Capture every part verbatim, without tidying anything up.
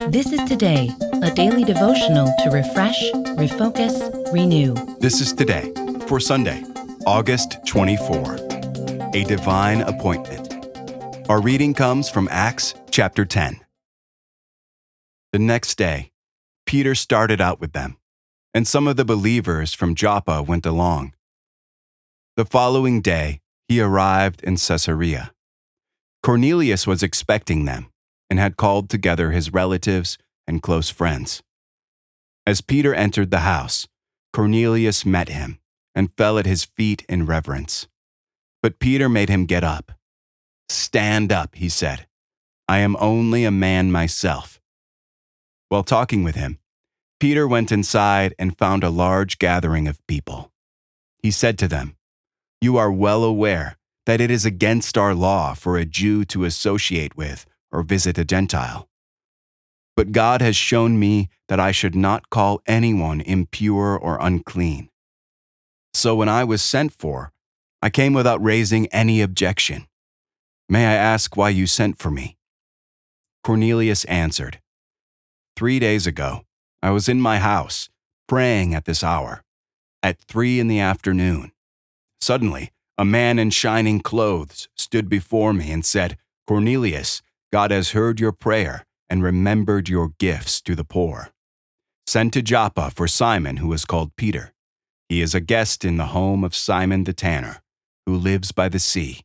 This is Today, a daily devotional to refresh, refocus, renew. This is Today for Sunday, August twenty-fourth, a divine appointment. Our reading comes from Acts chapter ten. The next day, Peter started out with them, and some of the believers from Joppa went along. The following day, he arrived in Caesarea. Cornelius was expecting them and had called together his relatives and close friends. As Peter entered the house, Cornelius met him and fell at his feet in reverence. But Peter made him get up. "Stand up," he said. "I am only a man myself." While talking with him, Peter went inside and found a large gathering of people. He said to them, "You are well aware that it is against our law for a Jew to associate with or visit a Gentile. But God has shown me that I should not call anyone impure or unclean. So when I was sent for, I came without raising any objection. May I ask why you sent for me?" Cornelius answered, "Three days ago, I was in my house, praying at this hour, at three in the afternoon. Suddenly, a man in shining clothes stood before me and said, 'Cornelius, God has heard your prayer and remembered your gifts to the poor. Send to Joppa for Simon, who is called Peter. He is a guest in the home of Simon the tanner, who lives by the sea.'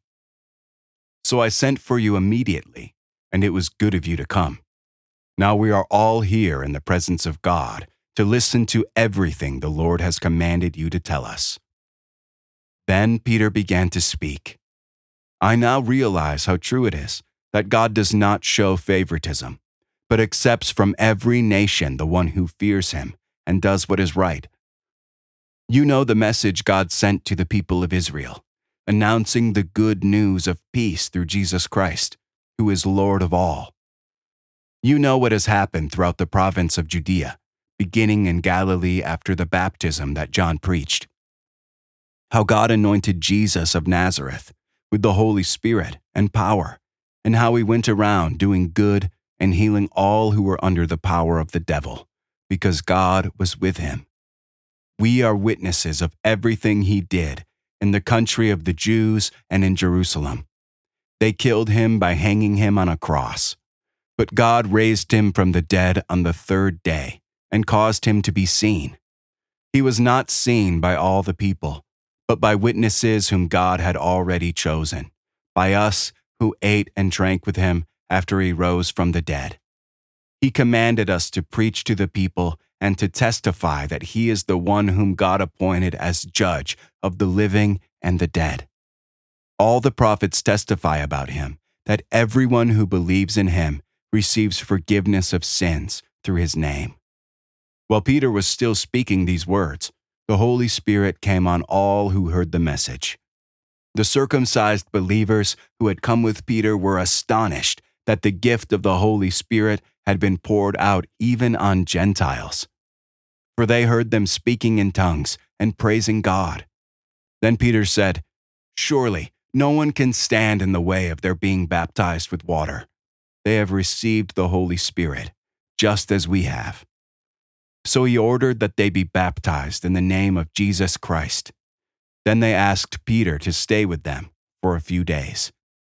So I sent for you immediately, and it was good of you to come. Now we are all here in the presence of God to listen to everything the Lord has commanded you to tell us." Then Peter began to speak. "I now realize how true it is that God does not show favoritism, but accepts from every nation the one who fears him and does what is right. You know the message God sent to the people of Israel, announcing the good news of peace through Jesus Christ, who is Lord of all. You know what has happened throughout the province of Judea, beginning in Galilee after the baptism that John preached. How God anointed Jesus of Nazareth with the Holy Spirit and power, and how he went around doing good and healing all who were under the power of the devil, because God was with him. We are witnesses of everything he did in the country of the Jews and in Jerusalem. They killed him by hanging him on a cross. But God raised him from the dead on the third day and caused him to be seen. He was not seen by all the people, but by witnesses whom God had already chosen, by us who ate and drank with him after he rose from the dead. He commanded us to preach to the people and to testify that he is the one whom God appointed as judge of the living and the dead. All the prophets testify about him, that everyone who believes in him receives forgiveness of sins through his name." While Peter was still speaking these words, the Holy Spirit came on all who heard the message. The circumcised believers who had come with Peter were astonished that the gift of the Holy Spirit had been poured out even on Gentiles. For they heard them speaking in tongues and praising God. Then Peter said, "Surely no one can stand in the way of their being baptized with water. They have received the Holy Spirit, just as we have." So he ordered that they be baptized in the name of Jesus Christ. Then they asked Peter to stay with them for a few days.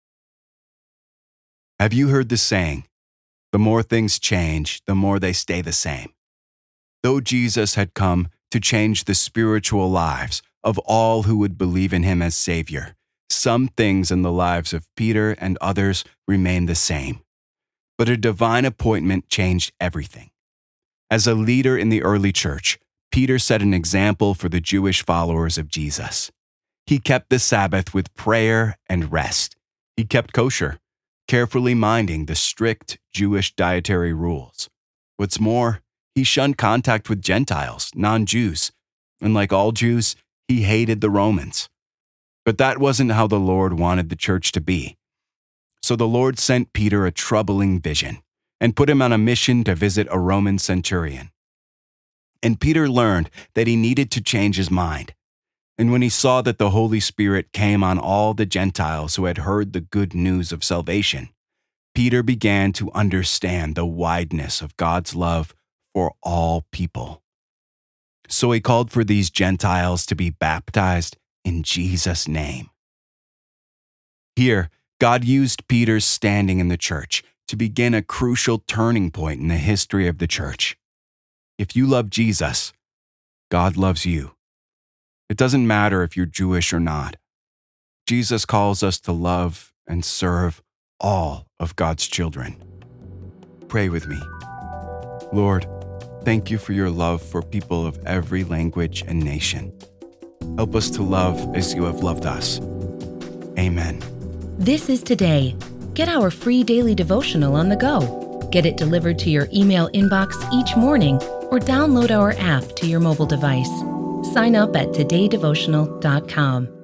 Have you heard the saying, "The more things change, the more they stay the same"? Though Jesus had come to change the spiritual lives of all who would believe in him as Savior, some things in the lives of Peter and others remained the same. But a divine appointment changed everything. As a leader in the early church, Peter set an example for the Jewish followers of Jesus. He kept the Sabbath with prayer and rest. He kept kosher, carefully minding the strict Jewish dietary rules. What's more, he shunned contact with Gentiles, non-Jews, and like all Jews, he hated the Romans. But that wasn't how the Lord wanted the church to be. So the Lord sent Peter a troubling vision and put him on a mission to visit a Roman centurion. And Peter learned that he needed to change his mind. And when he saw that the Holy Spirit came on all the Gentiles who had heard the good news of salvation, Peter began to understand the wideness of God's love for all people. So he called for these Gentiles to be baptized in Jesus' name. Here, God used Peter's standing in the church to begin a crucial turning point in the history of the church. If you love Jesus, God loves you. It doesn't matter if you're Jewish or not. Jesus calls us to love and serve all of God's children. Pray with me. Lord, thank you for your love for people of every language and nation. Help us to love as you have loved us. Amen. This is Today. Get our free daily devotional on the go. Get it delivered to your email inbox each morning or download our app to your mobile device. Sign up at today devotional dot com.